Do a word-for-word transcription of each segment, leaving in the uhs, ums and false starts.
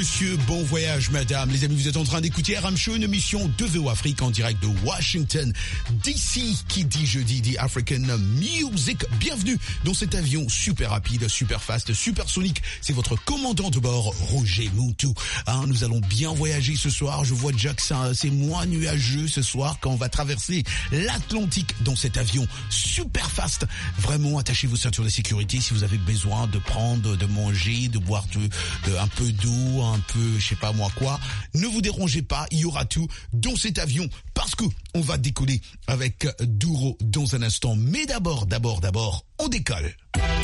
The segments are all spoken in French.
monsieur, bon voyage madame. Les amis, vous êtes en train d'écouter R M Show, une émission de V O Afrique en direct de Washington D C, qui dit jeudi dit African Music. Bienvenue dans cet avion super rapide, super fast, super sonique. C'est votre commandant de bord, Roger Moutou. Hein, nous allons bien voyager ce soir. Je vois déjà que c'est moins nuageux ce soir quand on va traverser l'Atlantique dans cet avion super fast. Vraiment, attachez vos ceintures de sécurité si vous avez besoin de prendre, de manger, de boire de, de, un peu d'eau, un peu, je sais pas moi quoi. Ne vous dérangez pas, il y aura tout dans cet avion parce que on va décoller avec Douro dans un instant. Mais d'abord, d'abord, d'abord, on décolle.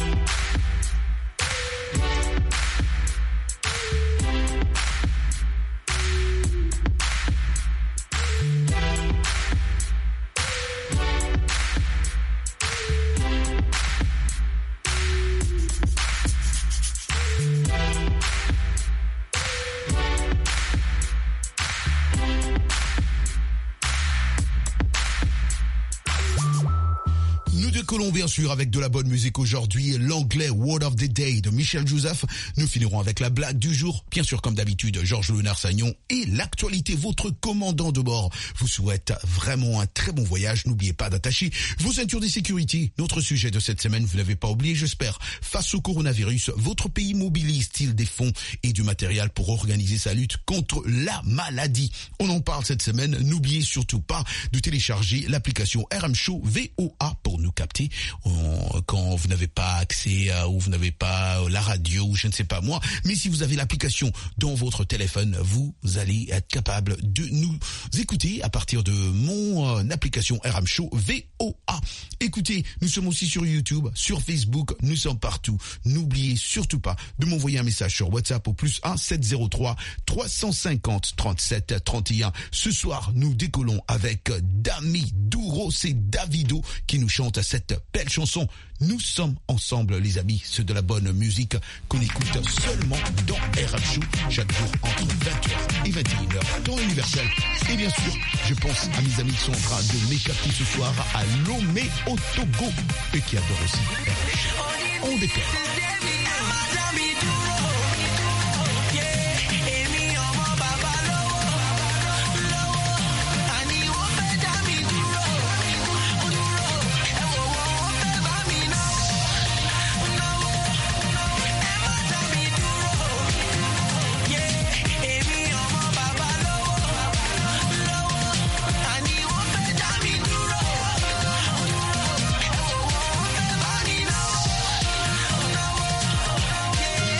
Décollons bien sûr avec de la bonne musique aujourd'hui, l'anglais Word of the Day de Michel Joseph. Nous finirons avec la blague du jour, bien sûr comme d'habitude Georges Léonard-Sagnon, et l'actualité. Votre commandant de bord vous souhaite vraiment un très bon voyage. N'oubliez pas d'attacher vos ceintures de sécurité. Notre sujet de cette semaine, vous n'avez pas oublié j'espère. Face au coronavirus, votre pays mobilise-t-il des fonds et du matériel pour organiser sa lutte contre la maladie? On en parle cette semaine. N'oubliez surtout pas de télécharger l'application R M Show V O A pour nous capter quand vous n'avez pas accès à, ou vous n'avez pas la radio ou je ne sais pas moi, mais si vous avez l'application dans votre téléphone, vous allez être capable de nous écouter à partir de mon euh, application R M Show V O A. Écoutez, nous sommes aussi sur YouTube, sur Facebook, nous sommes partout. N'oubliez surtout pas de m'envoyer un message sur WhatsApp au plus un sept zéro trois trois cent cinquante trente-sept trente et un. Ce soir, nous décollons avec Dami Douro, c'est Davido qui nous chante cette belle chanson. Nous sommes ensemble les amis, c'est de la bonne musique qu'on écoute seulement dans R M Show chaque jour entre vingt heures et vingt et une heures, temps universel. Et bien sûr, je pense à mes amis qui sont en train de m'écarter ce soir à Lomé au Togo et qui adorent aussi R M Show. On décolle. Yeah.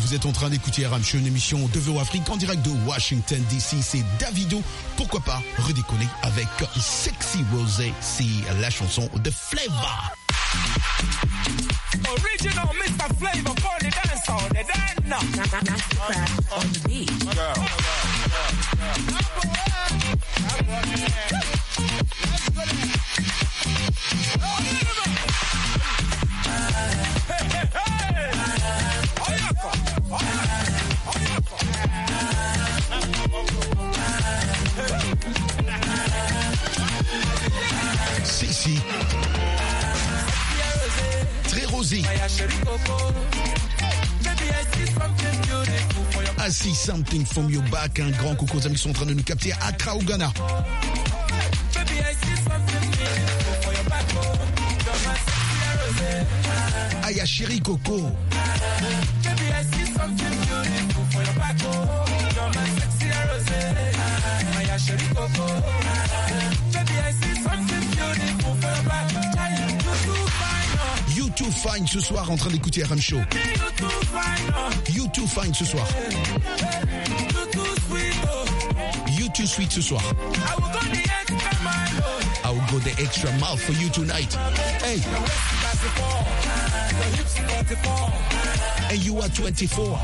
Vous êtes en train d'écouter R M Show, une émission de V O Afrique en direct de Washington D C. C'est Davido. Pourquoi pas redécoller avec Sexy Rosé. C'est la chanson de Flavor. Original Mister Flavor for the dance on the dance on the beat. Si, si. Très rosé. I see something from your back. Un grand coucou aux amis qui sont en train de nous capter à Accra au Ghana. Aya chérie Coco. You too fine ce soir en train d'écouter R M Show. You too fine ce soir. You too sweet ce soir. I will go the extra mile for you tonight. Hey. And you are twenty-four.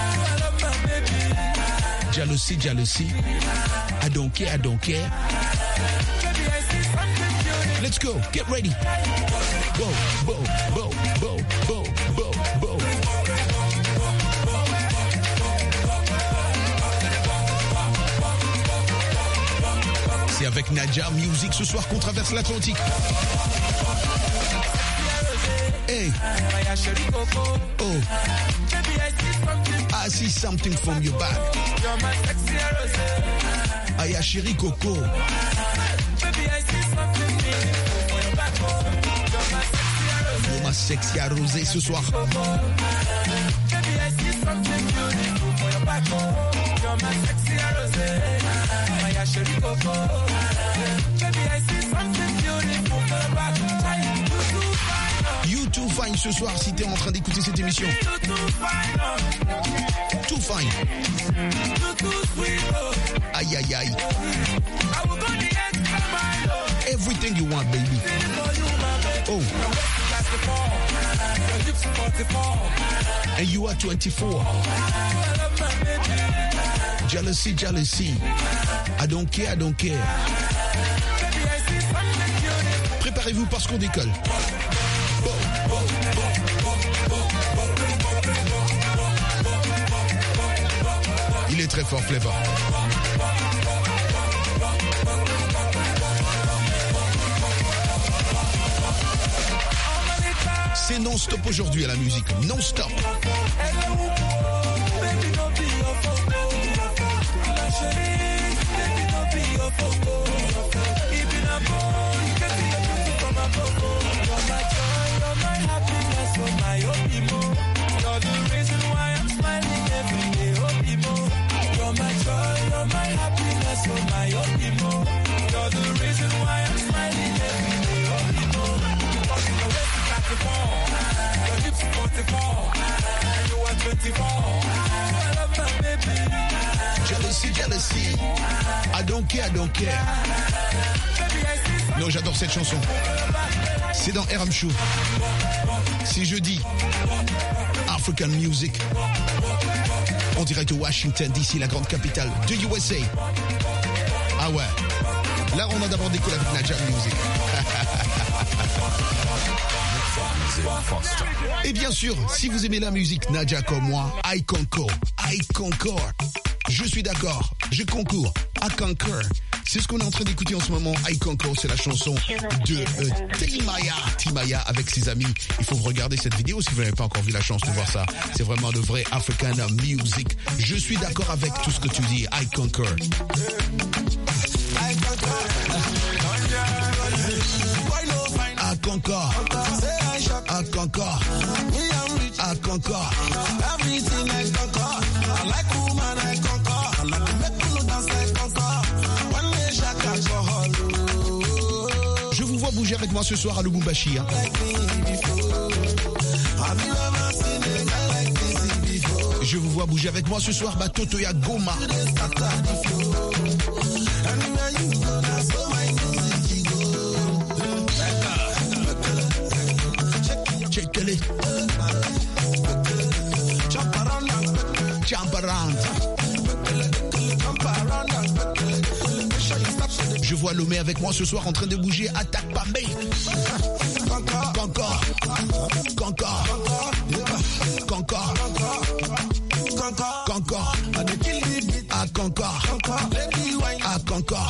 Jealousy, jealousy. I don't care, I don't care. Let's go, get ready. Bo, bo, bo, bo, bo, bo, bo. C'est avec Nadia Music ce soir qu'on traverse l'Atlantique. Hey. Oh. I see something from your back. Aya chérie Coco. You're my sexy rosé ce soir. You too fine ce soir si t'es en train d'écouter cette émission. Too fine. Aïe aïe aïe. Everything you want, baby. Oh. And you are twenty-four. Jealousy, jealousy. I don't care, I don't care. Préparez-vous parce qu'on décolle. Bo, bo, bo, bo, bo, bo, bo. Il est très fort, Flavor. C'est non-stop aujourd'hui à la musique. Non-stop. Jealousy, jealousy. I don't care, I don't care. Non, j'adore cette chanson. C'est dans R M Show. C'est jeudi. African Music. En direct de Washington D C, la grande capitale de U S A. Ah ouais. Là, on a d'abord décollé avec Nadia Music. Et bien sûr, si vous aimez la musique Nadia comme moi, I concours, I concours. Je suis d'accord, je concours, I conquer. C'est ce qu'on est en train d'écouter en ce moment. I Conquer, c'est la chanson de euh, Timaya. Timaya avec ses amis. Il faut regarder cette vidéo si vous n'avez pas encore vu la chance de voir ça. C'est vraiment de vrai African music. Je suis d'accord avec tout ce que tu dis. I Conquer. I conquer. I conquer. I conquer. Everything I conquer. I like woman I conquer. I like to make people dance I conquer. Je vous vois bouger avec moi ce soir à Lubumbashi. Hein. Je vous vois bouger avec moi ce soir, bah Totoya Goma. Check it. Jump around. Je vois Lomé avec moi ce soir en train de bouger. Attaque pas mais. Encore. Encore. Encore. Encore. Encore. À Concorde. À Concorde.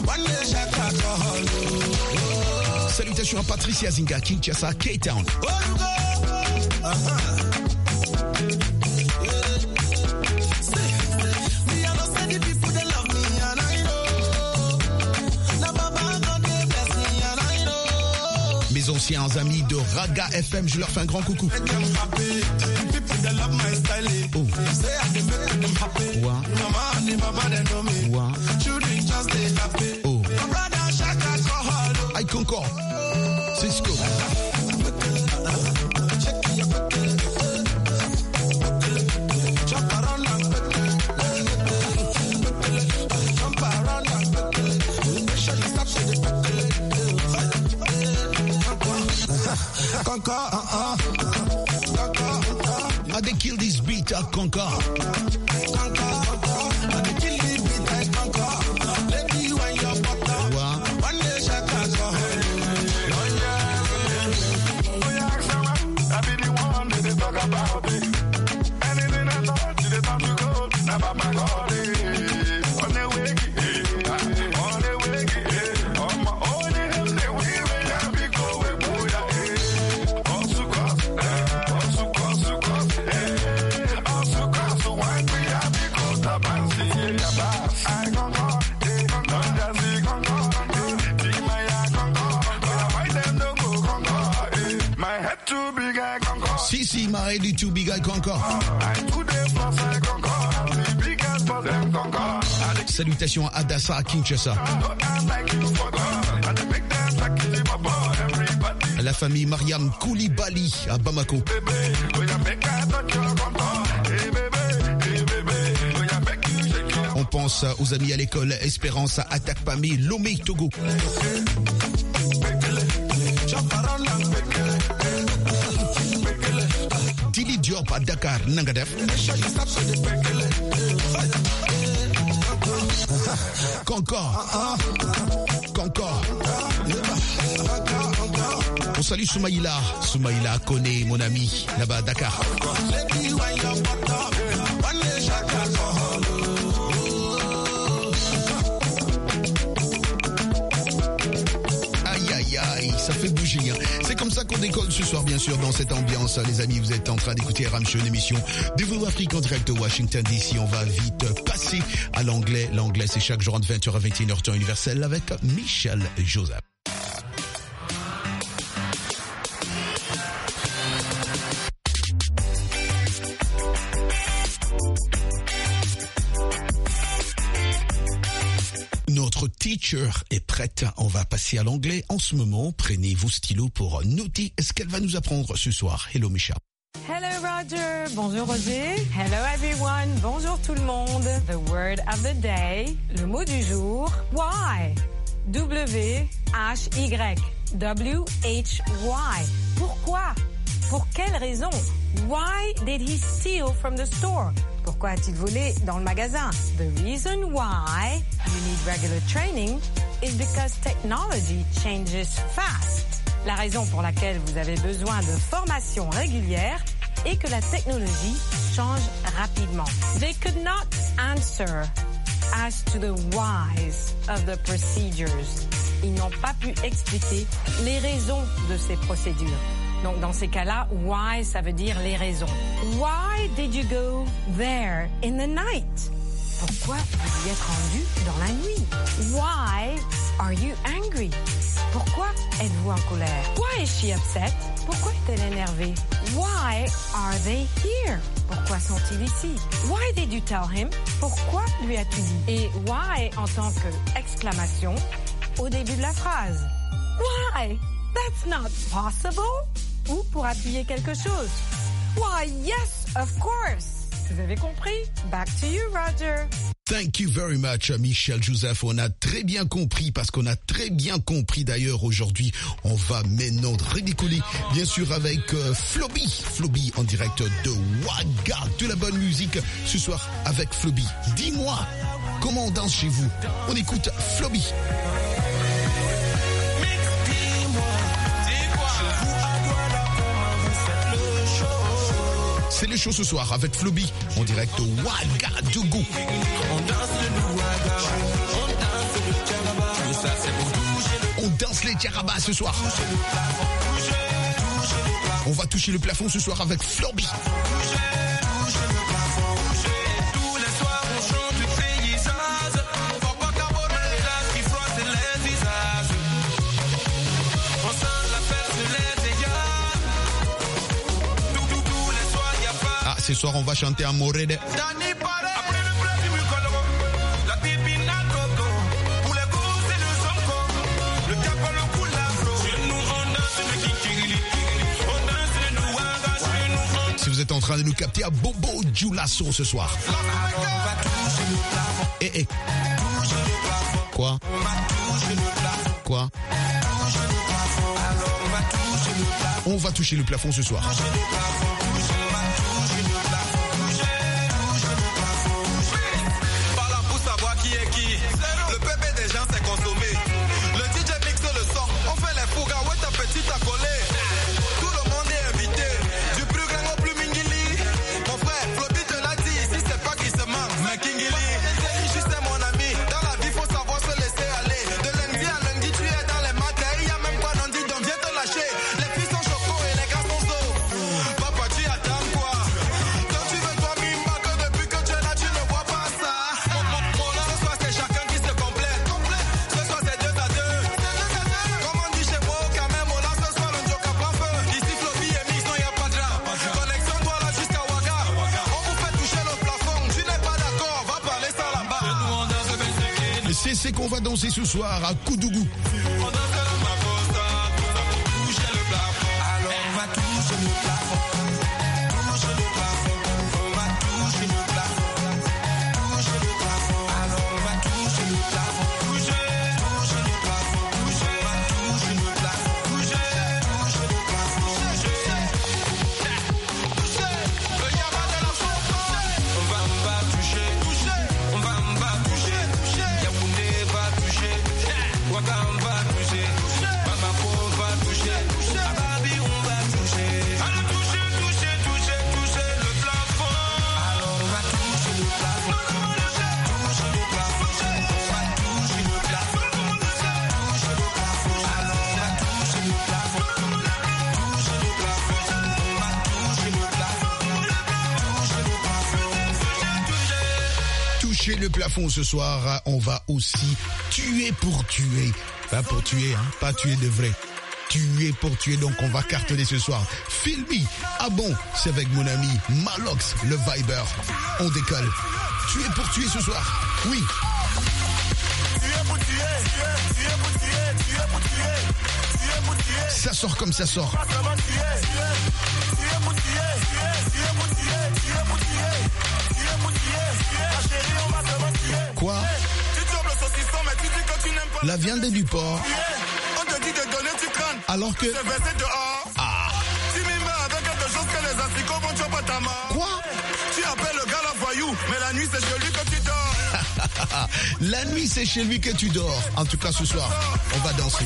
Salutations à Patricia Zinga, Kinshasa, K-Town. Mes anciens amis de Raga F M, je leur fais un grand coucou. Oh. Wow. Wow. Oh. I Concorde. Cisco. Concorde, uh-uh. I they kill this beat at Concorde. I they kill this beat at Concorde. Let me wind your butter. Wow. One day shut up. Oh yeah, I be the one that they talk about it. Anything I thought you they talk to go. Never my God. On the way, on the way, on my own. They will have be going. Si, si, my head is too big, I Concorde. Salutations à Adassa à Kinshasa. La famille Mariam Koulibaly à Bamako. On pense aux amis à l'école Espérance à Attaque Pamé, Lomé, Togo. Dili Diop à Dakar, Nangadef. Concorde. Concorde. On salue Soumaïla. Soumaïla connaît mon ami là-bas à Dakar. Ça fait bouger. Hein. C'est comme ça qu'on décolle ce soir, bien sûr, dans cette ambiance. Les amis, vous êtes en train d'écouter Ram Show, une émission de Voix Afrique en direct de Washington D C. On va vite passer à l'anglais. L'anglais, c'est chaque jour entre vingt heures à vingt et une heures temps universel avec Michel Joseph. Notre teacher est prête. On va passer à l'anglais en ce moment. Prenez vos stylos pour noter ce qu'elle va nous apprendre ce soir. Hello Micha. Hello Roger. Bonjour Roger. Hello everyone. Bonjour tout le monde. The word of the day. Le mot du jour. Why. W H Y. W H Y. Pourquoi? Pour quelle raison? Why did he steal from the store? Pourquoi a-t-il volé dans le magasin? The reason why you need regular training is because technology changes fast. La raison pour laquelle vous avez besoin de formation régulière est que la technologie change rapidement. They could not answer as to the whys of the procedures. Ils n'ont pas pu expliquer les raisons de ces procédures. Donc, dans ces cas-là, why, ça veut dire les raisons. Why did you go there in the night? Pourquoi vous y êtes rendu dans la nuit? Why are you angry? Pourquoi êtes-vous en colère? Why is she upset? Pourquoi est-elle énervée? Why are they here? Pourquoi sont-ils ici? Why did you tell him? Pourquoi lui as-tu dit? Et why en tant que exclamation au début de la phrase. Why? That's not possible. Ou pour appuyer quelque chose. Why, yes, of course. Vous avez compris? Back to you, Roger. Thank you very much, Michel Joseph. On a très bien compris, parce qu'on a très bien compris d'ailleurs aujourd'hui. On va maintenant redécoller, bien sûr, avec euh, Floby. Floby en direct de Ouaga. De la bonne musique ce soir avec Floby. Dis-moi, comment on danse chez vous? On écoute Floby. C'est le show ce soir avec Floby en direct de Ouagadougou. On danse les tiarabas ce soir. On va toucher le plafond ce soir avec Floby. Ce soir, on va chanter à Morede. Si vous êtes en train de nous capter à Bobo Dioulasso ce soir. Eh eh. Quoi? Quoi? On va toucher le plafond ce soir. C'est qu'on va danser ce soir à Koudougou. Le plafond ce soir, on va aussi tuer pour tuer. Pas pour tuer, hein, pas tuer de vrai. Tuer pour tuer, donc on va cartonner ce soir. Philby, ah bon, c'est avec mon ami Malox, le Viber. On décolle. Tuer pour tuer ce soir, oui. Tuer pour tuer, tuer pour tuer, tuer pour tuer, tuer pour tuer. Ça sort comme ça sort. Tuer pour tuer, tuer pour tuer, tuer pour tuer, tuer pour tuer. Quoi? La viande est du porc. On te dit de donner, tu crains. Alors que... Ah. Quoi? Tu appelles le gars la voyou, mais la nuit c'est chez lui que tu dors. La nuit c'est chez lui que tu dors. En tout cas ce soir, on va danser.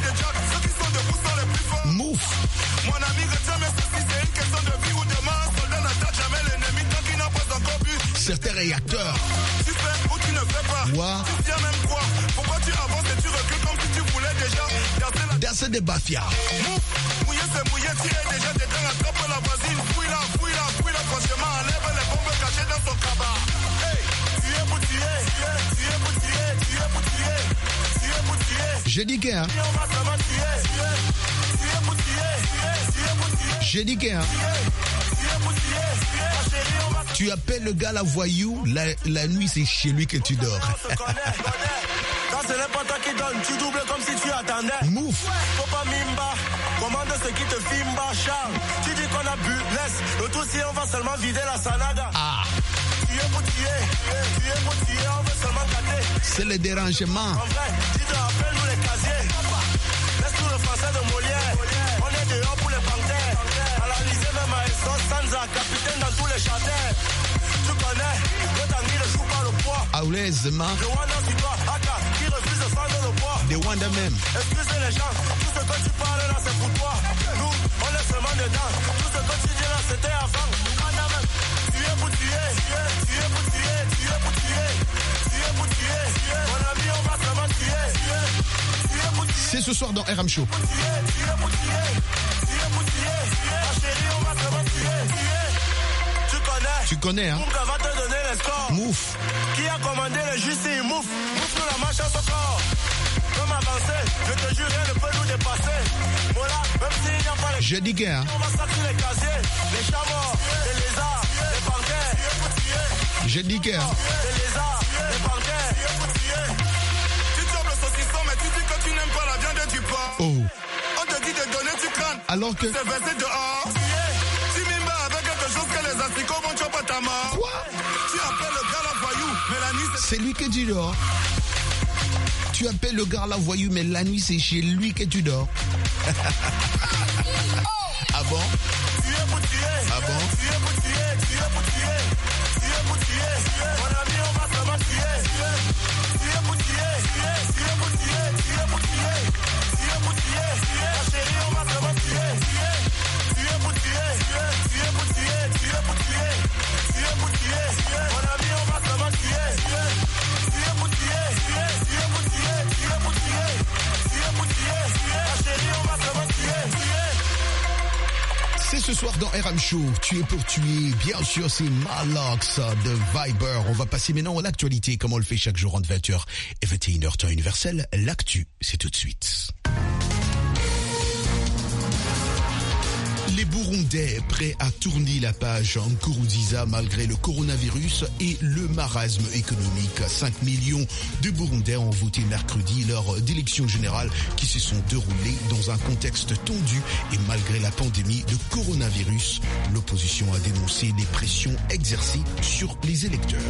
Mouf. Mon ami retient mes soucis, c'est une question de vie ou de mort. Soldat n'attaque jamais l'ennemi tant qu'il n'a pas encore bu. Certains réacteurs. Tu fais ou tu ne fais pas. Wow. Tu tiens même quoi? Pourquoi tu avances et tu recules comme si tu voulais déjà danser la... Danser des bafias. Mouf. Mouillé c'est mouillé, tu es déjà dedans. Attrape la voisine, fouille-la, fouille-la, fouille-la. Franchement, enlève les bombes cachées dans son cabas. Hey, tu es pour tuer, tu es pour tuer, tu es pour tuer, tu es pour tuer. J'ai dit que, hein. J'ai dit que, hein. Tu appelles le gars la voyou, la, la nuit c'est chez lui que tu dors. Quand ce n'est pas toi qui donne, tu doubles comme si tu attendais. Mouf. Faut pas mimba, commande ceux qui te filment, Charles. Tu dis qu'on a bu, laisse. Le tout si on va seulement vider la salade. Ah. Tu es pour tuer, tu es pour tuer, on veut seulement gâter. C'est le dérangement. En vrai, tu te rappelles nous les casiers. Laisse-nous le français de Molière. On est dehors pour les panthères. À l'Alysée, même à Essos, Sanza, capitaine dans tous les châtains. Tu connais, le tanguy ne joue pas le poids. Aulezema. Le Wanda, c'est toi, Aka, qui refuse de prendre le poids. Les Wanda même. Excusez les gens, tout ce que tu parles là, c'est pour toi. Nous, on est seulement dedans. Tout ce que tu dis là, c'était avant. Wanda même. Tu es pour tuer, tu es, tu es pour tuer, tu es pour tuer. Tu es pour tuer, mon ami, on va seulement tuer. Tu es, tu es pour tuer. C'est ce soir dans R M Show. Tu es, tu es pour tuer, tu es pour tuer. Ma chérie, on va seulement tuer. Tu es, tu connais. Tu connais, hein? Moufka va te donner les scores. Mouf. Qui a commandé le justice? Mouf. Mouf sur la marche à son corps. Comme avancer, je te jure, rien ne peut nous dépasser. Voilà, même s'il n'y a pas les... Je dis guerre. On va sortir les casiers, les chats morts, les lézards, les panthères. Je dis guerre. Les lézards, les panthères. Tu chopes le saucisson, mais tu dis que tu n'aimes pas la viande du porc. Oh. On te dit de donner, tu crains. Alors que... C'est versé dehors. Tu mimes avec quelque chose que les asticots vont choper ta mort. Quoi? Tu appelles le gars la voyou, mais la nuit c'est... C'est lui que tu dors. Tu appelles le gars la voyou, mais la nuit c'est chez lui que tu dors. Ah bon? Tu es pour tuer. Ah bon? Tu es pour tuer, tu es pour tuer. Tu es pour tuer. Mon ami, on va seulement tuer. Tu es pour tuer. Tu es pour tuer. Tu es pour tuer. Tu es pour tuer. Ma chérie, on va seulement tuer. Tu es pour tuer. Tu es pour tuer. Tu es pour tuer. Tu es pour tuer. Mon ami, on va seulement tuer. Tu es pour tuer. Tu es pour tuer. Tu es pour tuer. Tu es pour tuer. Ma chérie, on va seulement tuer. C'est ce soir dans R M Show. Tu es pour tuer. Bien sûr, c'est Malox de Viber. On va passer maintenant à l'actualité, comme on le fait chaque jour entre vingt heures et vingt et une heures temps universel. L'actu, c'est tout de suite. Les Burundais prêts à tourner la page en Nkurunziza malgré le coronavirus et le marasme économique. cinq millions de Burundais ont voté mercredi lors d'élections générales qui se sont déroulées dans un contexte tendu et malgré la pandémie de coronavirus. L'opposition a dénoncé les pressions exercées sur les électeurs.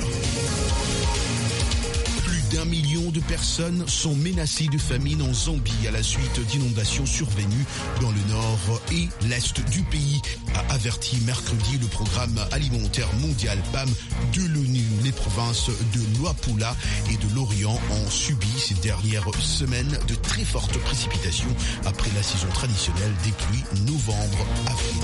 D'un million de personnes sont menacées de famine en Zambie à la suite d'inondations survenues dans le nord et l'est du pays, a averti mercredi le programme alimentaire mondial P A M de l'ONU. Les provinces de Luapula et de l'Orient ont subi ces dernières semaines de très fortes précipitations après la saison traditionnelle des pluies novembre-avril.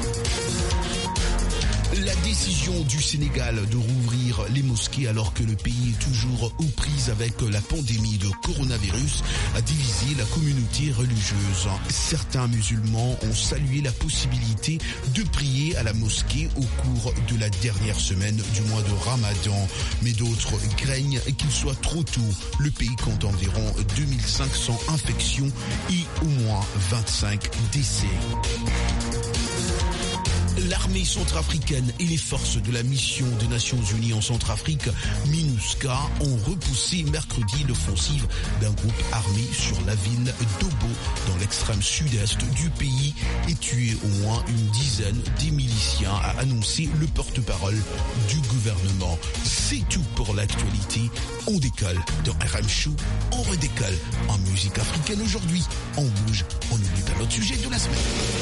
La décision du Sénégal de rouvrir les mosquées alors que le pays est toujours aux prises avec la pandémie de coronavirus a divisé la communauté religieuse. Certains musulmans ont salué la possibilité de prier à la mosquée au cours de la dernière semaine du mois de Ramadan, mais d'autres craignent qu'il soit trop tôt. Le pays compte environ deux mille cinq cents infections et au moins vingt-cinq décès. L'armée centrafricaine et les forces de la mission des Nations Unies en Centrafrique, MINUSCA, ont repoussé mercredi l'offensive d'un groupe armé sur la ville d'Obo, dans l'extrême sud-est du pays, et tué au moins une dizaine des miliciens, a annoncé le porte-parole du gouvernement. C'est tout pour l'actualité. On décolle dans R M Show, on redécolle en musique africaine aujourd'hui. On bouge, on n'oublie pas notre sujet de la semaine.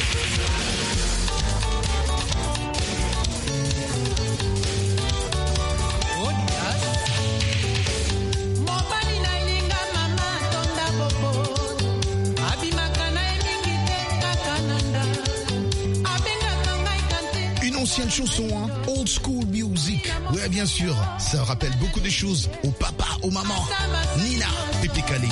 Ancienne chanson, hein? Old school music. Ouais, bien sûr, ça rappelle beaucoup de choses au papa, aux mamans. Nina, Pépé Calé.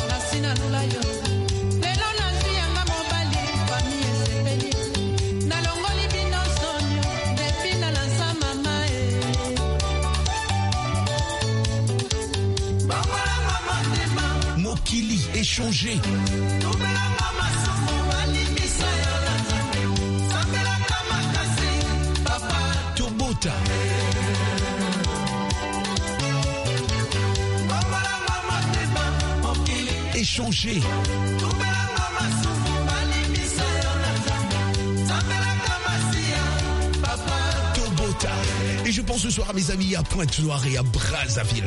Mokili, échangé. Échanger. Et je pense ce soir à mes amis à Pointe-Noire et à Brazzaville.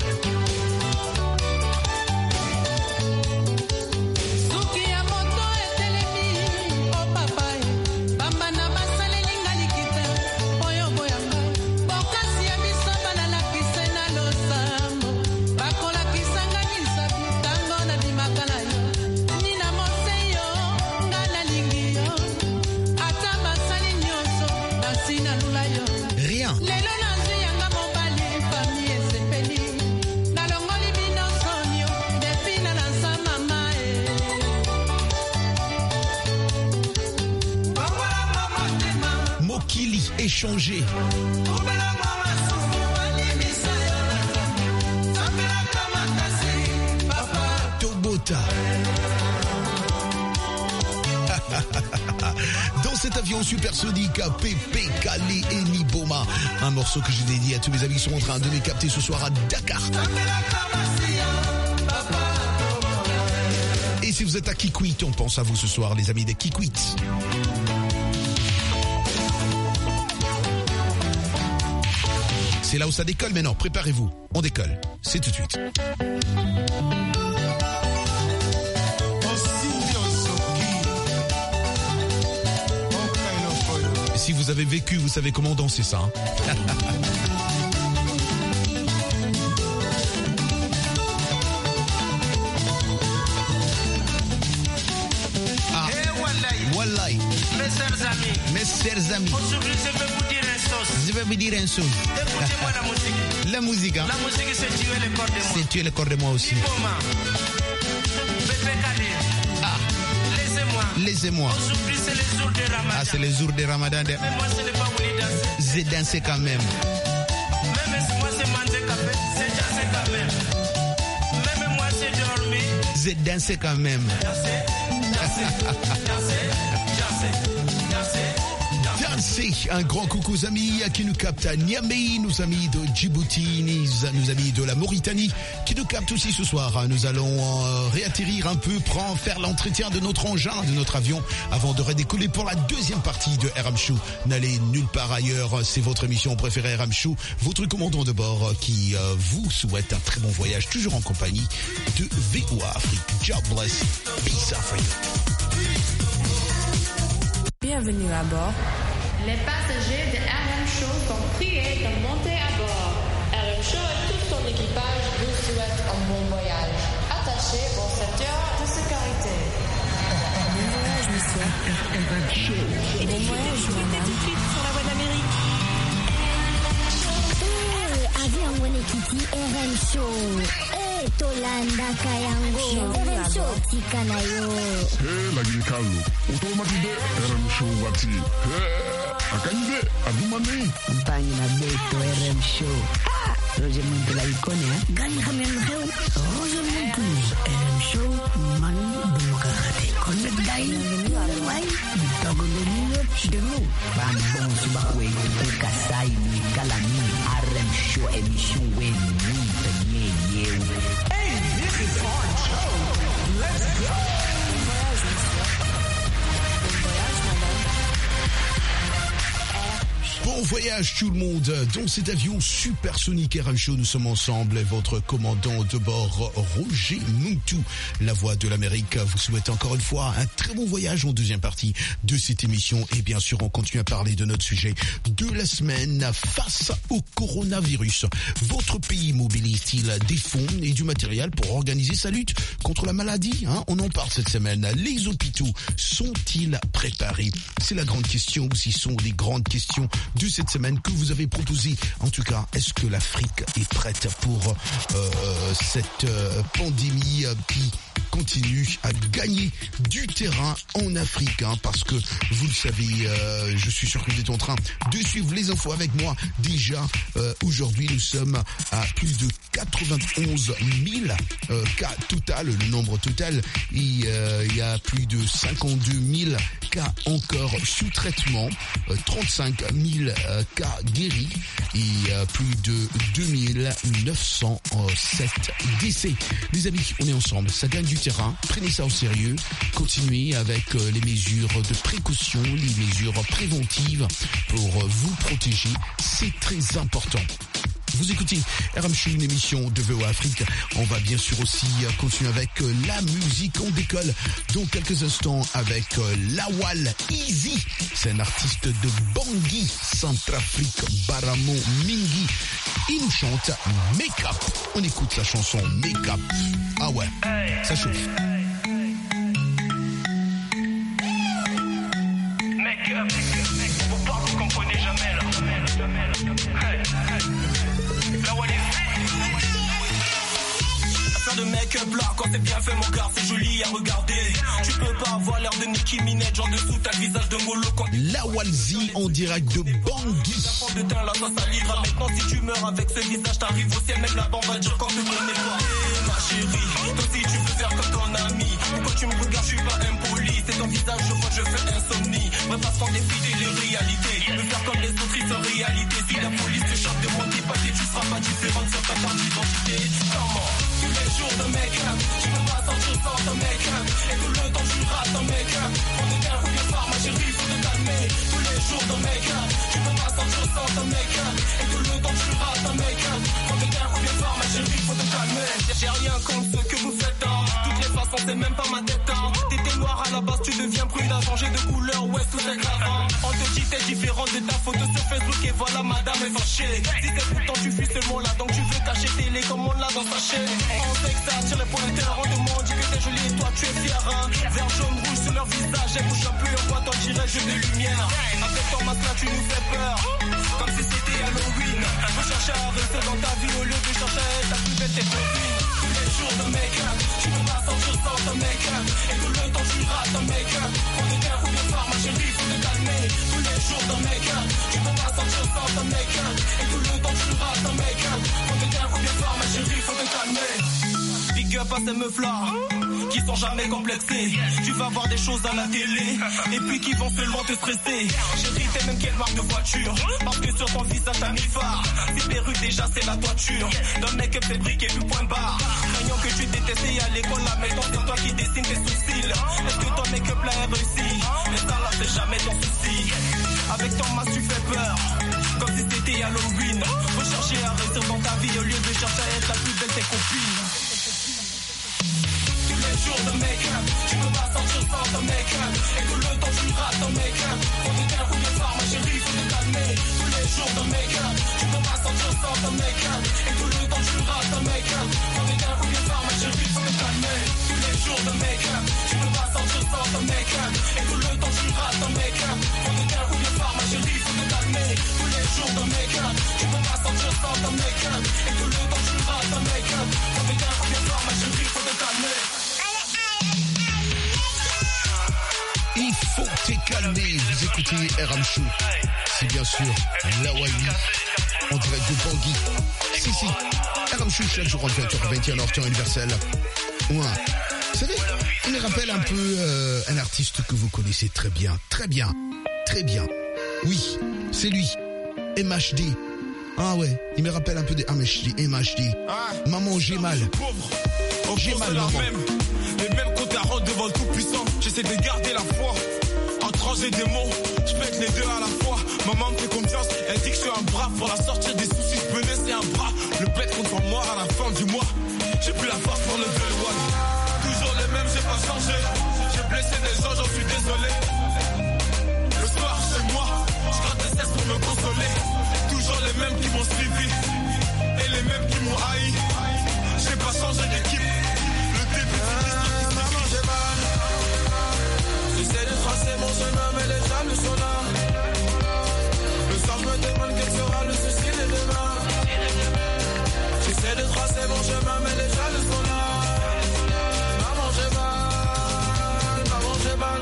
Échanger. Tobota. Dans cet avion supersonique à Pépé, Calais et Niboma. Un morceau que j'ai dédié à tous mes amis qui sont en train de me capter ce soir à Dakar. Et si vous êtes à Kikwit, on pense à vous ce soir, les amis de Kikwit. C'est là où ça décolle maintenant, préparez-vous, on décolle, c'est tout de suite. Si vous avez vécu, vous savez comment danser ça. Hein. Ah, wallahi. Mes chers amis, mes chers amis, aujourd'hui je vais vous dire une chose. Je vais vous dire une chose. Écoutez-moi la musique. La musique, hein. La musique, c'est tuer le corps de moi. C'est tuer le corps de moi aussi. Niboma. Pépé Calais. Ah. Laissez-moi. Laissez-moi. Aujourd'hui, c'est le jour de Ramadan. Ah, c'est le jour de Ramadan. De... Mais moi, je n'ai pas voulu danser. J'ai dansé quand même. Même si moi, c'est manger café, c'est danser quand même. Même moi, c'est dormir. J'ai dansé quand même. Danser, danser, danser, danser, danser. C'est un grand coucou aux amis qui nous captent à Niamey, nos amis de Djibouti, nos amis de la Mauritanie qui nous captent aussi ce soir. Nous allons euh, réatterrir un peu, prendre, faire l'entretien de notre engin, de notre avion avant de redécoller pour la deuxième partie de R M Show. N'allez nulle part ailleurs, c'est votre émission préférée R M Show, votre commandant de bord qui euh, vous souhaite un très bon voyage, toujours en compagnie de V O A Afrique. God bless, peace Africa. Bienvenue à bord. Les passagers de R M Show sont priés de monter à bord. R M Show et tout son équipage vous souhaitent un bon voyage. Attachez vos ceintures de sécurité. Bon voyage, monsieur. R M Show. Et bon voyage, madame. Tout de suite sur la voie d'Amérique. Eh, avion wene kiti R M Show. Eh, Tolanda Kayango. R M Show tikana yo. Eh, lagi kalu. Otomati de R M Show wati. Eh. Akanyide adumani Mpani na beto R M Show. Ah, Roger Muntu la ikone ha. Gani hamem heu. Roger Muntu R M Show man bukate. Connect dai. Wai. Dogo le niyo chidelo. Ban bon suba kwe kuka sai ni kalani R M Show émission wen ni tanye yewe. Hey, this is our show. Let's go. Bon voyage tout le monde dans cet avion supersonique R M Show. Nous sommes ensemble. Votre commandant de bord Roger Muntu, la voix de l'Amérique, vous souhaite encore une fois un très bon voyage en deuxième partie de cette émission. Et bien sûr, on continue à parler de notre sujet de la semaine face au coronavirus. Votre pays mobilise-t-il des fonds et du matériel pour organiser sa lutte contre la maladie, hein? On en parle cette semaine. Les hôpitaux sont-ils préparés? C'est la grande question. Ce sont des grandes questions de cette semaine que vous avez proposé. En tout cas, est-ce que l'Afrique est prête pour euh, cette euh, pandémie euh, qui continue à gagner du terrain en Afrique, hein, parce que vous le savez, euh, je suis sûr que vous êtes en train de suivre les infos avec moi. Déjà, euh, aujourd'hui, nous sommes à plus de quatre-vingt-onze mille euh, cas total, le nombre total. Et euh, il y a plus de cinquante-deux mille cas encore sous traitement, euh, trente-cinq mille euh, cas guéris et euh, plus de deux mille neuf cent sept décès. Les amis, on est ensemble, ça gagne du terrain, prenez ça au sérieux, continuez avec euh, les mesures de précaution, les mesures préventives pour euh, vous protéger, c'est très important. Vous écoutez R M Show, une émission de V O A Afrique. On va bien sûr aussi continuer avec la musique. On décolle dans quelques instants avec Lawal Easy. C'est un artiste de Bangui, Centrafrique, Baramo, Mingi. Il nous chante Make Up. On écoute la chanson Make Up. Ah ouais, ça chauffe. Make up, vous parlez, vous comprenez jamais là. Hey, hey. Affaire de make-up là, quand c'est bien fait mon gars, c'est joli à regarder. Tu peux pas avoir l'air de Nicki Minaj, genre dessous t'as le visage de Molo quand Lawal Z en direct de Bangui. de teint là, ça salivera. Maintenant si tu meurs avec ce visage, t'arrives au ciel, même là-bas on va dire quand te connais pas. Hey, ma chérie, toi si tu veux faire comme ton ami, pourquoi tu me regardes, je suis pas impoli. C'est ton visage, je vois, je fais insomnie. Bref, parce qu'on décide les réalités. Me faire comme les autres, ils sont réalité. Si la police te chope de moi, t'es pas tu seras pas différente sur ta carte d'identité. Comment tous les jours de make-up, tu peux pas sortir sans ton make-up. Et tout le temps tu rates ton make-up. On est bien ou bien fort, ma chérie, faut te calmer. Tous les jours de make-up, tu peux pas sortir sans ton make-up. Et tout le temps tu rates ton make-up. On est bien ou bien fort, ma chérie, faut te calmer. J'ai rien contre ce que vous faites, hein. Toutes les façons, c'est même pas ma tête, hein. T'étais noir à la base, tu deviens brune, à changer de couleur, ouais, tout est grave, hein. On te dit t'es différente de ta photo sur Facebook et voilà, madame est fâchée. Si t'es pourtant tu fuis seulement là, donc tu veux cacher tes laits comme on l'a dans sa chaîne. On sait que ça attire les pointeurs, on demande dit que t'es jolie et toi tu es fier, hein. Vert, jaune, rouge sur leur visage, elles bougent un peu, on voit ton dirait jeu de lumière. Avec ton masque là, tu nous fais peur, comme si c'était Halloween. Faut chercher à rester dans ta vie au lieu de chercher à être la plus belle tes copines. Tous les jours de make-up, tu peux pas sortir sans ton make-up. Et tout le temps tu rates ton make-up. On est bien ou bien fort, ma chérie, faut te calmer. Tous les jours de make-up, tu peux pas sortir sans ton make-up. Et tout le temps tu rates ton make-up. On est bien ou bien fort, ma chérie, faut te calmer. Big up à ces meufs là qui sont jamais complexés. Tu vas voir des choses à la télé et puis qui vont seulement te stresser. Chérie, t'es même quelle marque de voiture? Parce que sur ton visage t'as mis phare. Si perruque déjà c'est la toiture. Dans le make-up c'est brique et puis point barre. Craignant que tu détestais à l'école là, maintenant c'est toi qui dessines tes sourcils. Est-ce que ton make-up là est réussi? Mais ça là c'est jamais ton souci. Avec ton masque tu fais peur, comme si c'était Halloween. Faut chercher à rester dans ta vie au lieu de chercher à être la plus belle de tes copines. Jour de make-up, tu peux pas sortir sans ton make-up. Et tout le temps tu rates ton make-up. On est bien ou bien fort, ma chérie, faut te calmer. Tous les jours de make-up, tu peux pas sortir sans ton make-up. Et tout le temps tu rates ton make-up. On est bien ou bien fort, ma chérie, faut te calmer. Tous les jours de make-up, tu peux pas sortir sans ton make-up. Et tout le temps tu rates ton make-up. On est bien ou bien fort, ma chérie, faut te calmer. Tous les jours de make-up, tu peux pas sortir sans ton make-up. Et tout le temps tu rates ton make-up. On est bien ou bien fort, ma chérie, faut te calmer. Il faut te calmer, vous écoutez R M Show. C'est bien sûr Lawal en direct de Bangui. Si, si, R M Show chaque jour en vingt heures vingt et une heures temps universel. Ouais. Vous savez, il me rappelle un peu euh, un artiste que vous connaissez très bien, très bien, très bien. Oui, c'est lui, M H D. Ah ouais, il me rappelle un peu de M H D, M H D. Maman, j'ai mal. J'ai mal, maman. Les mêmes comptes à rendre devant le tout-puissant. J'essaie de garder la foi. En trancher des mots, je pète les deux à la fois. Maman me fait confiance, elle dit que je suis un bras. Pour la sortir des soucis, je peux laisser un bras. Le bête contre moi à la fin du mois. J'ai plus la force pour le one. Toujours les mêmes, j'ai pas changé. J'ai blessé des gens, j'en suis désolé. Le soir, chez moi, je gratte des cesses pour me consoler. Toujours les mêmes qui m'ont suivi. Et les mêmes qui m'ont haï. J'ai pas changé d'équipe. J'essaie de tracer mon chemin, mais les âmes sont là. Le soir, je me demande quel sera le souci de demain. J'essaie de tracer mon chemin, mais les âmes sont là. Maman, j'ai mal, maman, j'ai mal.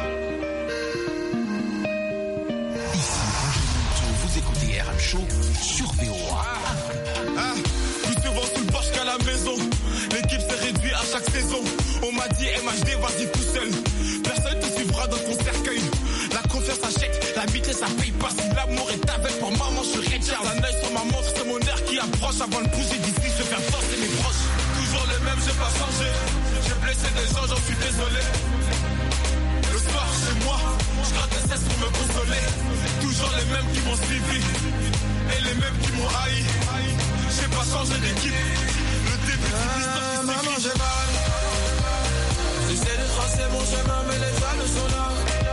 Ici, Roger vous écoutez R M Show sur V O A. Ah, ah, plus souvent sous le porche qu'à la maison. L'équipe s'est réduite à chaque saison. On m'a dit M H D, vas-y tout seul. Personne te suivra dans ton cercueil. La confiance achète, la L'amitié ça paye pas, si l'amour est avec pour maman je suis Richard. Un œil sur ma montre, c'est mon air qui approche. Avant de bouger d'ici, je vais faire danser mes proches. Toujours le même, j'ai pas changé. J'ai blessé des gens, j'en suis désolé. Le soir chez moi, je gratte des cesses pour me consoler. Toujours les mêmes qui m'ont suivi et les mêmes qui m'ont haï. J'ai pas changé d'équipe. Le début de l'histoire qui maman j'ai mal. J'essaie de tracer mon chemin mais les jaloux sont là.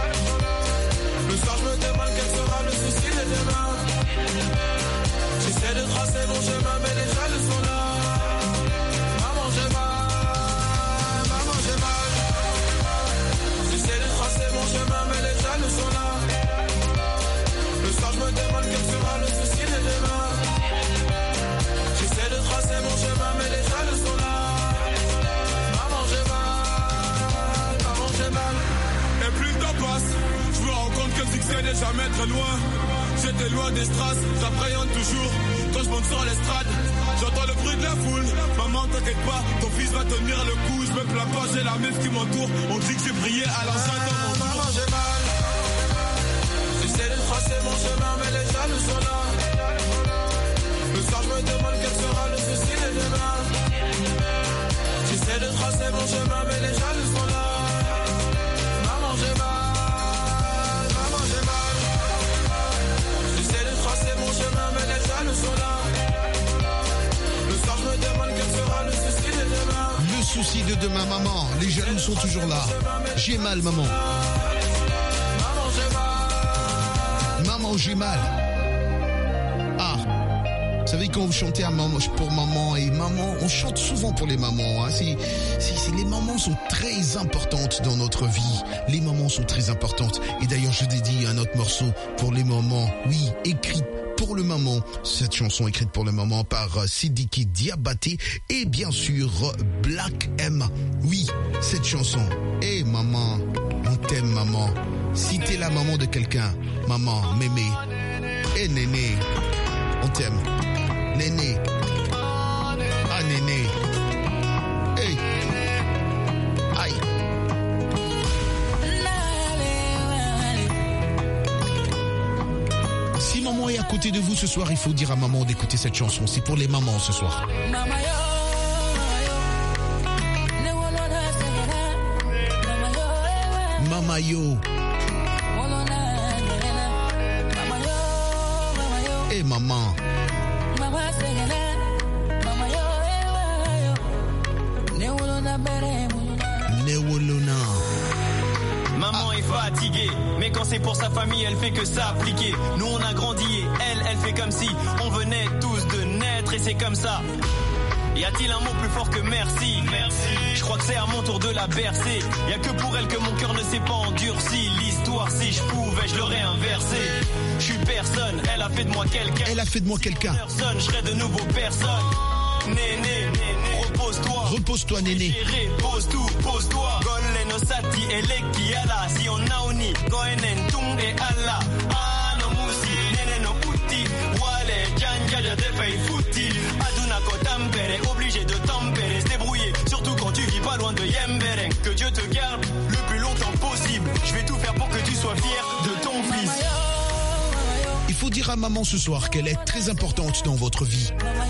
Le soir je me demande quel sera le souci de demain. J'essaie de tracer mon chemin mais les jaloux sont là. Maman j'ai mal, maman j'ai mal. J'essaie de tracer mon chemin mais les jaloux sont là. Le soir je me demande quel sera le souci de demain. J'essaie de tracer mon chemin mais les jaloux sont là. Maman j'ai mal, maman j'ai mal. Et plus le temps passe, je me rends compte que le succès n'est jamais très loin. J'étais loin des strass, j'appréhende toujours. Quand je monte sur l'estrade, j'entends le bruit de la foule. Maman t'inquiète pas, ton fils va tenir le coup. Je me plains pas, j'ai la meuf qui m'entoure. On dit que j'ai brillé à l'enceinte dans mon maman j'ai mal. J'essaie de tracer mon chemin mais les jaloux sont là. Le soir je me demande quel sera le souci de demain. J'essaie de tracer mon chemin mais les jaloux sont là. Maman j'ai mal, maman j'ai mal. J'essaie de tracer mon chemin mais les jaloux sont là. Le soir je me demande quel sera le souci de demain. Le souci de demain, maman. Les jaloux sont toujours là. J'ai mal, maman. Maman j'ai mal. Maman, j'ai mal. Ah. Vous savez, quand vous chantez à maman, pour maman et maman, on chante souvent pour les mamans. Hein. C'est, c'est, c'est, les mamans sont très importantes dans notre vie. Les mamans sont très importantes. Et d'ailleurs, je dédie un autre morceau pour les mamans. Oui, écrit pour le maman. Cette chanson écrite pour le maman par Sidiki Diabaté et bien sûr Black M. Oui, cette chanson. Eh hey, maman, on t'aime maman. Si t'es la maman de quelqu'un, maman, mémé, eh hey, néné, on t'aime. Néné. Ah, néné. Hey. Aïe. Si maman est à côté de vous ce soir, il faut dire à maman d'écouter cette chanson. C'est pour les mamans ce soir. Mama yo. Eh hey, maman. Néolona. Maman est fatiguée, mais quand c'est pour sa famille, elle fait que s'appliquer. Nous on a grandi et elle, elle fait comme si on venait tous de naître et c'est comme ça. Y a-t-il un mot plus fort que merci? Merci. Je crois que c'est à mon tour de la bercer. Y a que pour elle que mon cœur ne s'est pas endurci. L'histoire, si je pouvais, je l'aurais inversé. Je suis personne, elle a fait de moi quelqu'un. Elle a fait de moi quelqu'un. Personne, je serai de nouveau personne. Néné, néné, repose-toi. Repose-toi, néné. Pose tout, pose-toi. Golle no sati eleki ala. Si on a uni, goenen tung et ala. Ah no musi, néné no puti. Wale, janja ja te fei fouti. Aduna ko tampere, obligé de tempérer, se débrouiller. Surtout quand tu vis pas loin de Yemberen. Que Dieu te garde le plus longtemps possible. Je vais tout faire pour que tu sois fier de ton fils. Il faut dire à maman ce soir qu'elle est très importante dans votre vie.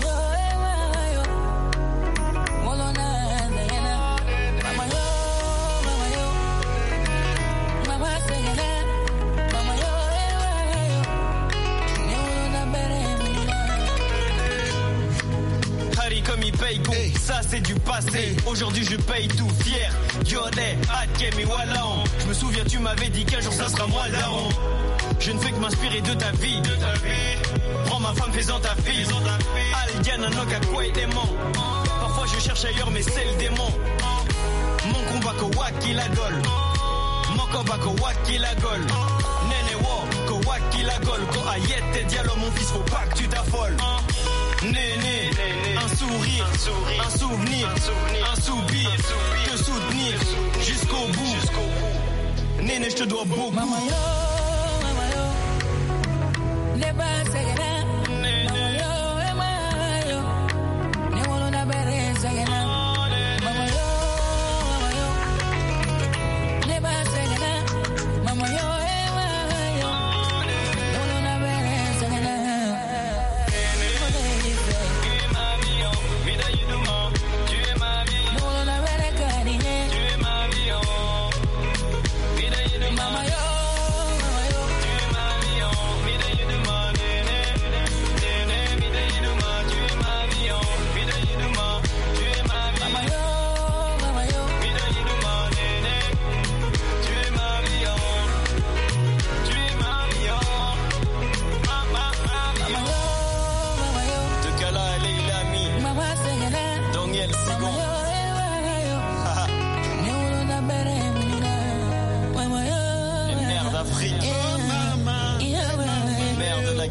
Hey. Ça c'est du passé, hey. Aujourd'hui je paye tout fier. Yodé, Akemi Walaon. Je me souviens tu m'avais dit qu'un jour ça sera moi le daron. Je ne fais que m'inspirer de ta vie, de ta vie. Prends ma femme, fais-en ta fille. Aldiana Noka quoi et démon. Parfois je cherche ailleurs mais c'est le démon. Mon combat ko waki la gol. Mon combat ko waki la gol. Nene wo ko waki la gol. Ko ayete dialo mon fils, faut pas que tu t'affoles. Néné, un sourire, un, sourire, un souvenir, un, souvenir, un soupir, un soupir, te soutenir jusqu'au bout. Jusqu'au bout. Néné, je te dois beaucoup. Mama yo, mama yo, ne pas segera. Mama yo, mama yo, ne wolo na bere segera. Mama yo, mama yo, ne pas segera. Mama yo, mama yo,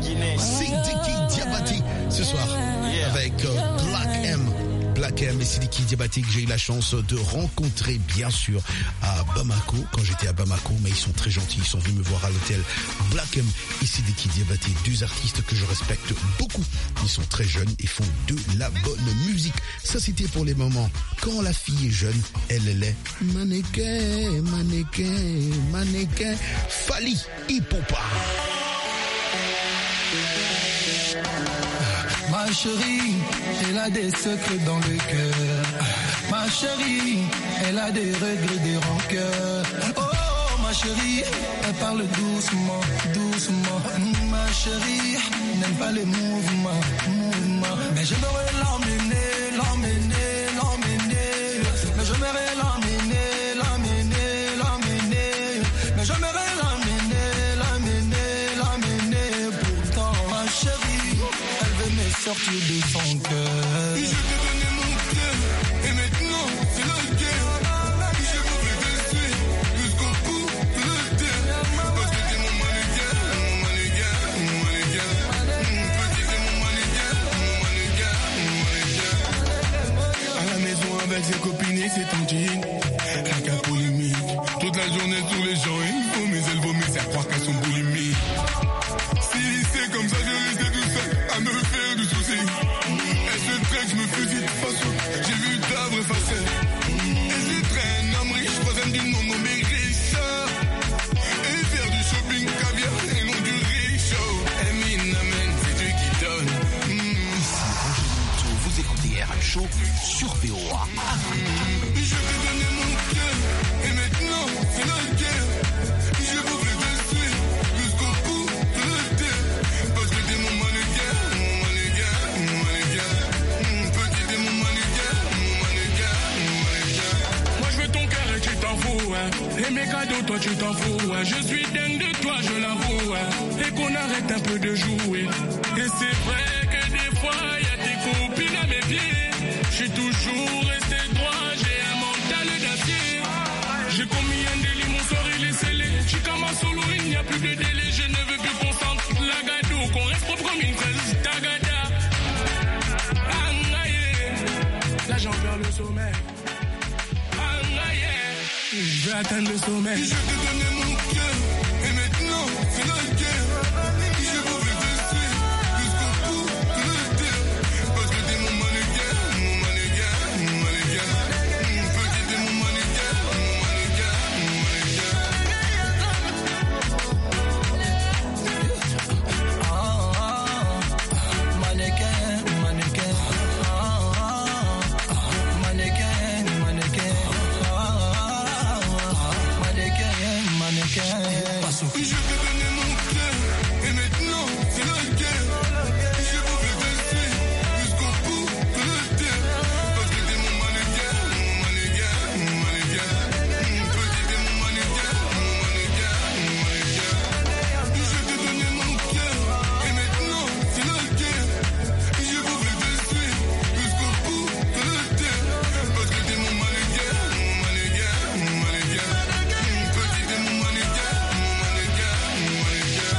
Guinée. Sidiki Diabaté ce soir Yeah. avec euh, Black M. Black M et Sidiki Diabaté que j'ai eu la chance de rencontrer bien sûr à Bamako quand j'étais à Bamako, mais ils sont très gentils, ils sont venus me voir à l'hôtel. Black M et Sidiki Diabaté, deux artistes que je respecte beaucoup. Ils sont très jeunes et font de la bonne musique. Ça c'était pour les moments quand la fille est jeune, elle elle est mannequin, mannequin, mannequin. Fally Ipupa. Ma chérie, elle a des secrets dans le cœur. Ma chérie, elle a des regrets, des rancœurs. Oh, ma chérie, elle parle doucement, doucement. Ma chérie, n'aime pas les mouvements, mouvements. Mais j'aimerais l'emmener, l'emmener, l'emmener. Mais j'aimerais l'emmener, l'emmener, l'emmener. Mais j'aimerais l'emmener, l'emmener, l'emmener. Pourtant, ma chérie, elle veut me sortir de son cœur. Je t'ai donné mon cœur, et maintenant c'est la guerre. Je voudrais te suivre jusqu'au bout de la terre. Parce que t'es mon mannequin, mon mannequin, mon mannequin. Petit t'es mon mannequin, mon mannequin, mon mannequin. À la maison avec ses copines et ses tantines, la cas polémique. Toute la journée sur les gens, il faut mais elles vomissent à croire qu'elles sont boulimiques. Si c'est comme ça, je risque tout seul à me faire du souci. Et ce train, je me fusille de façon. J'ai vu ta vraie facette. Et je traîne un homme riche, troisième du nom nommé Richard. Et faire du shopping caviar et non du richaud. Eminem, c'est Dieu qui donne. Ici Roger Monteau, vous écoutez R M Show sur V O A. Je t'ai donné mon cœur, et maintenant c'est la guerre. Je voudrais te suivre jusqu'au bout de la terre. Parce que t'es mon mannequin, mon mannequin, mon mannequin. Petit t'es mon mannequin, mon mannequin, mon mannequin. Moi je veux ton cœur et tu t'en fous, hein. Et mes cadeaux, toi tu t'en fous, hein. Je suis dingue de toi, je l'avoue, hein. Et qu'on arrête un peu de jouer. Et c'est vrai que des fois y a tes copines à mes pieds. Je suis toujours resté droit, j'ai un mental d'acier. J'ai commis un délit, mon sort il est scellé. J'suis comme un solo, il n'y a plus de délai. Je ne veux plus qu'on sente la gado, qu'on reste propre comme une fraise. Tagada. Angaye. Là j'en perds le sommeil. Angaye. Je vais atteindre le sommeil. Je t'ai donné mon cœur, et maintenant c'est la guerre. Je voudrais te suivre jusqu'au bout de la terre. Parce que t'es mon mannequin, mon mannequin, mon mannequin. Petit t'es mon mannequin, mon mannequin, mon mannequin. Ah, ah, mannequin, mannequin. Ah, ah, mannequin, mannequin. Ah, ah, mannequin, mannequin. Je t'ai donné mon cœur, et maintenant c'est la guerre. Je voudrais te suivre jusqu'au bout de la terre. Parce que t'es mon mannequin, mon mannequin, mon mannequin. Petit t'es mon mannequin, mon mannequin, mon mannequin. Je t'ai donné mon cœur, et maintenant c'est la guerre. Je voudrais te suivre jusqu'au bout de la terre. Parce que t'es mon mannequin, mon mannequin, mon mannequin. Petit t'es mon mannequin, mon mannequin, mon mannequin.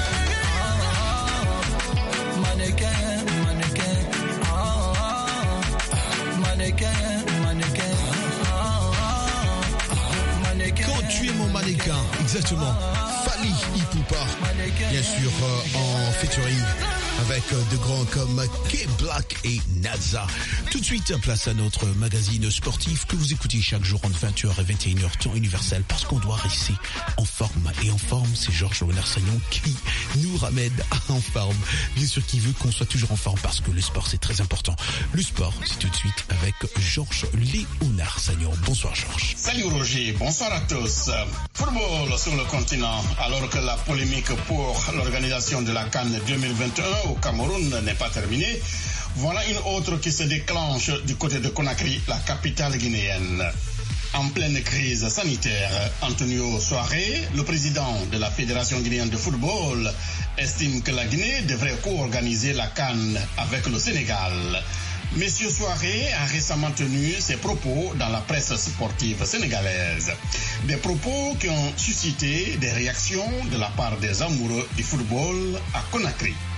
Mannequin, mannequin. Ah, ah, mannequin, mannequin. Ah, ah, mannequin. Quand tu es mon mannequin, exactement. Fally Ipupa, bien sûr euh, en featuring avec euh, de grands comme K-Black et Naza. Tout de suite, place à notre magazine sportif que vous écoutez chaque jour entre vingt heures et vingt et une heures, temps universel, parce qu'on doit rester en forme. Et en forme, c'est Georges Léonard-Sagnon qui nous ramène en forme. Bien sûr, qui veut qu'on soit toujours en forme, parce que le sport, c'est très important. Le sport, c'est tout de suite avec Georges Léonard-Sagnon. Bonsoir, Georges. Salut Roger, bonsoir à tous. Football sur le continent, alors que la polémique pour l'organisation de la CAN deux mille vingt et un au Cameroun n'est pas terminée, voilà une autre qui se déclenche du côté de Conakry, la capitale guinéenne. En pleine crise sanitaire, Antonio Souaré, le président de la Fédération guinéenne de football, estime que la Guinée devrait co-organiser la CAN avec le Sénégal. Monsieur Souaré a récemment tenu ses propos dans la presse sportive sénégalaise. Des propos qui ont suscité des réactions de la part des amoureux du football à Conakry.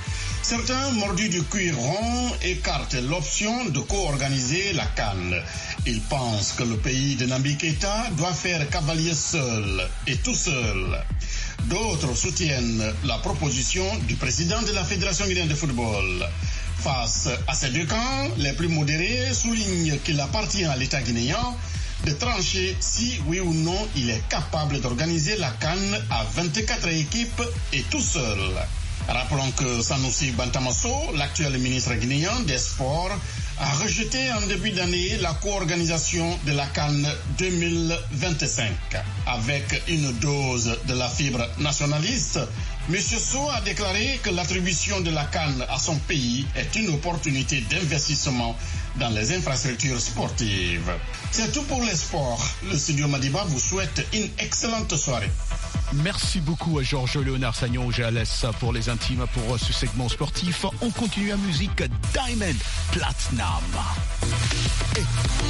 Certains, mordus du cuir rond, écartent l'option de co-organiser la CAN. Ils pensent que le pays de Nabi Keïta doit faire cavalier seul et tout seul. D'autres soutiennent la proposition du président de la Fédération guinéenne de football. Face à ces deux camps, les plus modérés soulignent qu'il appartient à l'État guinéen de trancher si oui ou non il est capable d'organiser la CAN à vingt-quatre équipes et tout seul. Rappelons que Sanoussi Bantamasso, l'actuel ministre guinéen des Sports, a rejeté en début d'année la co-organisation de la CAN deux mille vingt-cinq. Avec une dose de la fibre nationaliste, M. Sow a déclaré que l'attribution de la CAN à son pays est une opportunité d'investissement dans les infrastructures sportives. C'est tout pour les sports. Le studio Madiba vous souhaite une excellente soirée. Merci beaucoup à Georges Léonard Sagnon. Je laisse pour les intimes pour ce segment sportif. On continue à musique Diamond Platinum. Hey.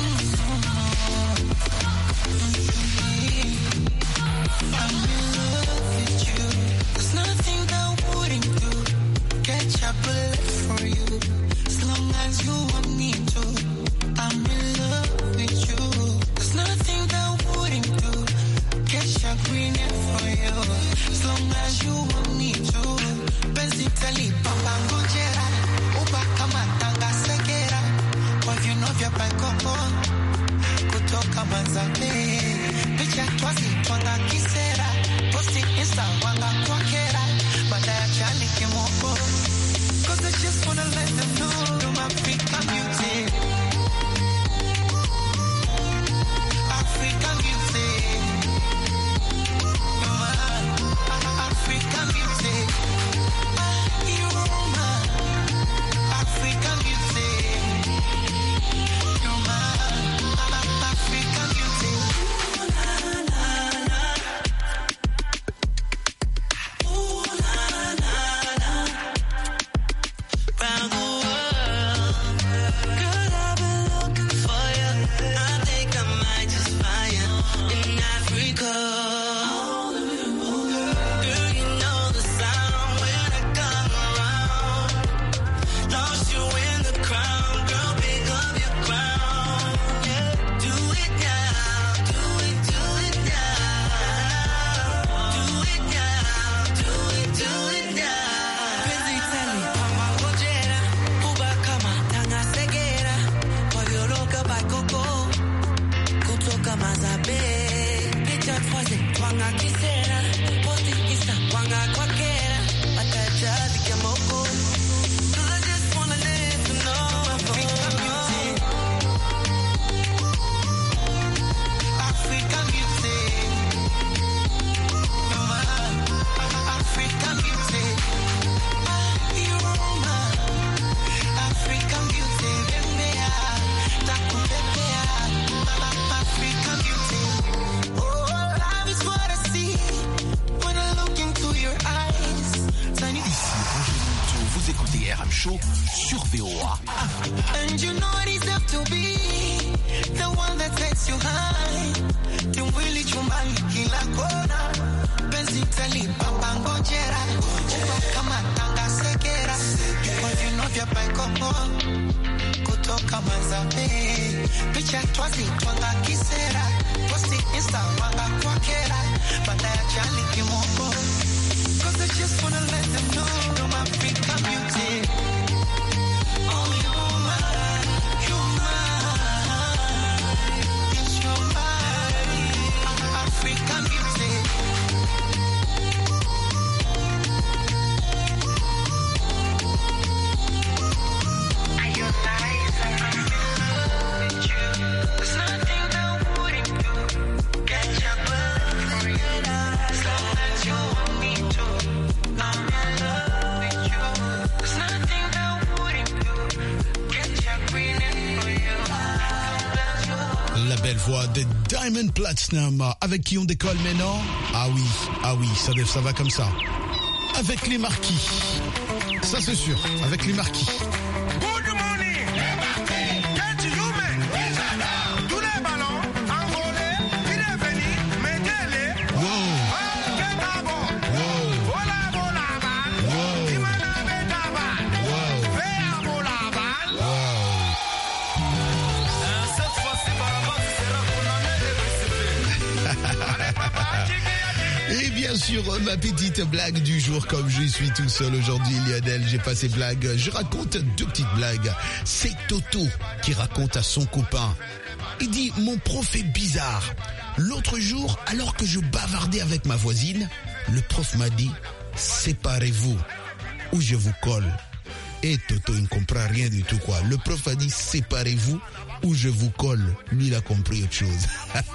As long as you want me to, Benzitali, Papa Gojera, Uba Kamatanga Segera, if you know your Pacopo, Kutoka Manzabe, Picha Twazi, Twanga Kisera, Posti Insta, Wanga Kwakera, but I actually came over. Cause I just wanna let them know you're my African beauty. African beauty. African beauty, you're my African beauty, you're my African beauty. Ooh la la la, ooh la la la, round the world, girl I've been looking for you. I think I might just find you in Africa. Sur V O A. And you know it is up to be the one that takes you high. Tumwili chumbani kila kona. Penzi tali papa ngojera. Uba kama tanga segera. Kwa vino vya paikopo. Kutoka Manzabe. Picha twazi twanga kisera. Posti Insta wanga kwakera. Badaya chali kimoko. Cause I just wanna let them know you're my African beauty. African beauty. Are you nice? I'm in love with you. There's nothing that wouldn't do. Get your blood for you. As long as you want me to. I'm in love with you. There's nothing that wouldn't do. Get your green in for you. La belle voix de Diamond Platinum. Avec qui on décolle maintenant? Ah oui, ah oui, ça, ça va comme ça. Avec les Marquis. Ça c'est sûr, avec les Marquis. Good morning, Qu'est-ce que you make? Tous les ballons envolés, il est venu, mettez-les. Wow. Voilà, voilà, voilà, voilà. Il m'a donné ta balle. sûr, ma petite blague du jour, comme je suis tout seul aujourd'hui, Lionel, j'ai passé blague. Je raconte deux petites blagues. C'est Toto qui raconte à son copain. Il dit, mon prof est bizarre. L'autre jour, alors que je bavardais avec ma voisine, le prof m'a dit, séparez-vous ou je vous colle. Et Toto, il ne comprend rien du tout, quoi. Le prof a dit, séparez-vous ou je vous colle. Lui, il a compris autre chose.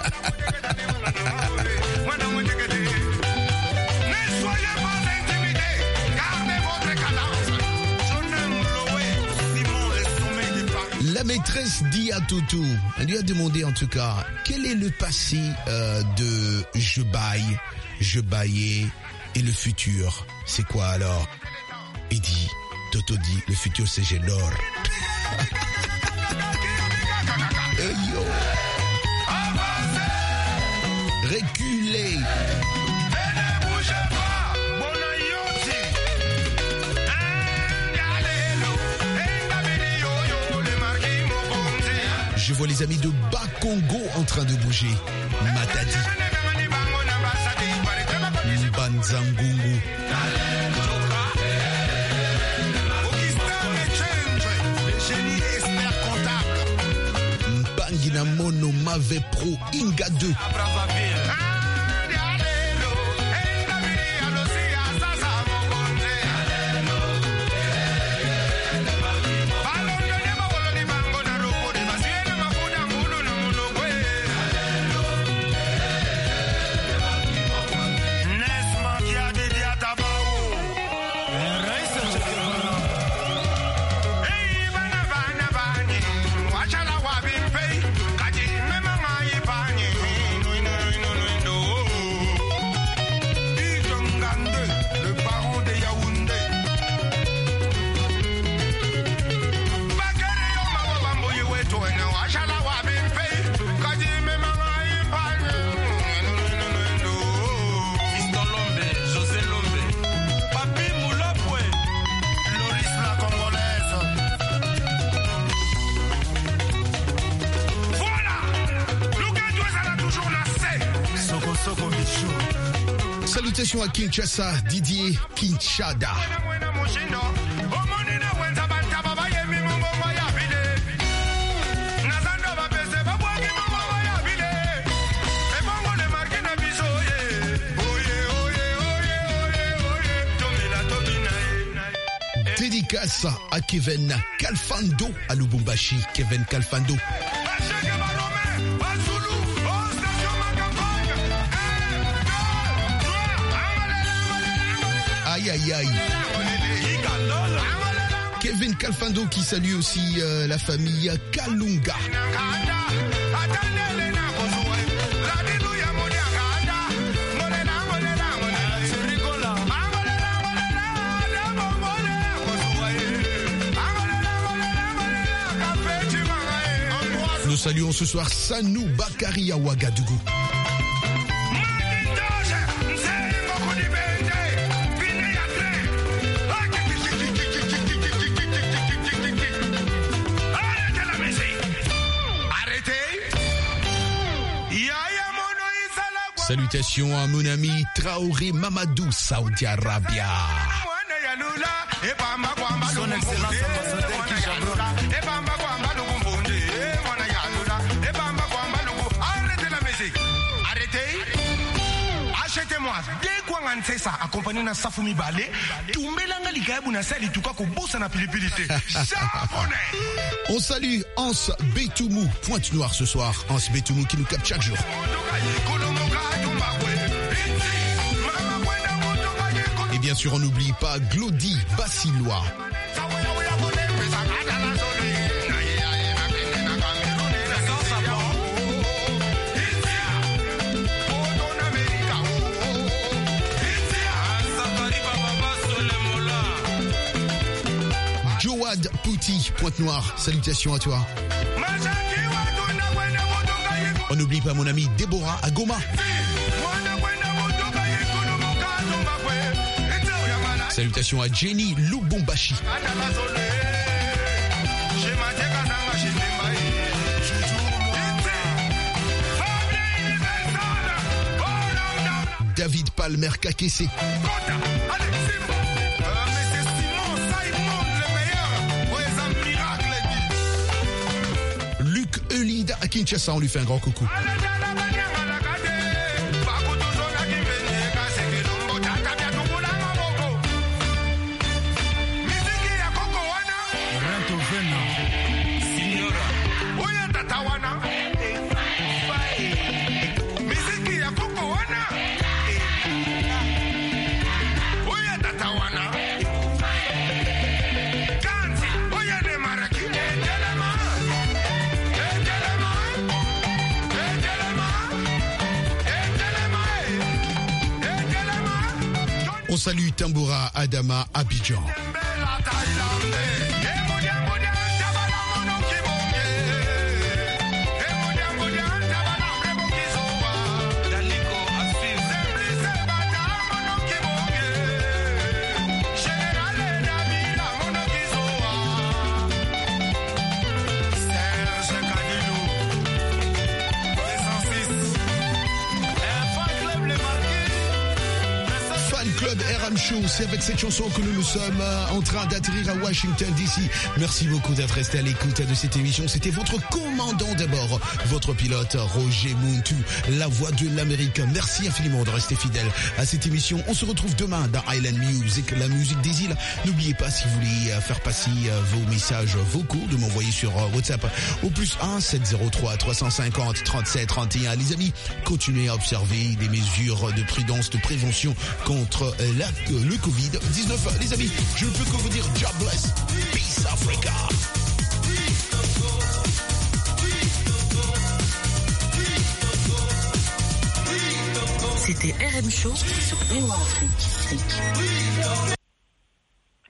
La maîtresse dit à Toto, elle lui a demandé en tout cas, quel est le passé euh, de je baille, je baillais et le futur, c'est quoi alors? Il dit, Toto dit, le futur c'est j'ai l'or. euh, yo. Reculez. Je vois les amis de Bakongo en train de bouger. Matadi. Mbanzangungu. Mbangina Mono Mave Pro Inga deux. Salutations à Kinshasa, Didier Kinshada. Dédicace à Kevin Kalfando à Lubumbashi. Kevin Kalfando. Aïe aïe aïe. Kevin Kalfando qui salue aussi euh, la famille Kalunga. Nous saluons ce soir Sanou Bakari à Ouagadougou. Salutations à mon ami Traoré Mamadou, Saudi Arabia. Son Excellence ambassadeur Kijabro. Arrêtez la musique. Arrêtez. Achetez-moi deux kwanga nsesa accompagné na Safumi Balé. Tumbelanga likayabu na sali tukako bossa na pilipilité. On salue Hans Betoumou, Pointe-Noire ce soir. Hans Betoumou qui nous capte chaque jour. Et bien sûr, on n'oublie pas Glody Bassilois. Joad Pouty, Pointe-Noire, salutations à toi. On n'oublie pas mon ami Déborah à Goma. Salutations à Jenny Lubumbashi. David Palmer Kakessé. Luc Eulide à Kinshasa, on lui fait un grand coucou. On salue Tamboura Adama Abidjan. Club R M Show, c'est avec cette chanson que nous nous sommes en train d'atterrir à Washington D C. Merci beaucoup d'être resté à l'écoute de cette émission. C'était votre commandant d'abord, votre pilote Roger Muntu, la voix de l'Amérique. Merci infiniment de rester fidèle à cette émission. On se retrouve demain dans Island Music, la musique des îles. N'oubliez pas, si vous voulez faire passer vos messages vocaux, de m'envoyer sur WhatsApp au plus un sept zéro trois trois cent cinquante trente-sept trente et un. Les amis, continuez à observer des mesures de prudence, de prévention contre La, le covid dix-neuf. Les amis, je ne peux que vous dire God bless, peace Africa. C'était R M Show sur Néo Afrique.